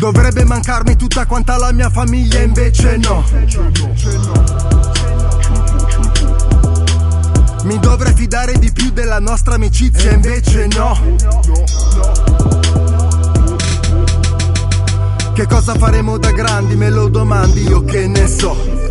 Dovrebbe mancarmi tutta quanta la mia famiglia, invece no. Mi dovrei fidare di più della nostra amicizia, invece no. Che cosa faremo da grandi, me lo domandi, io che ne so.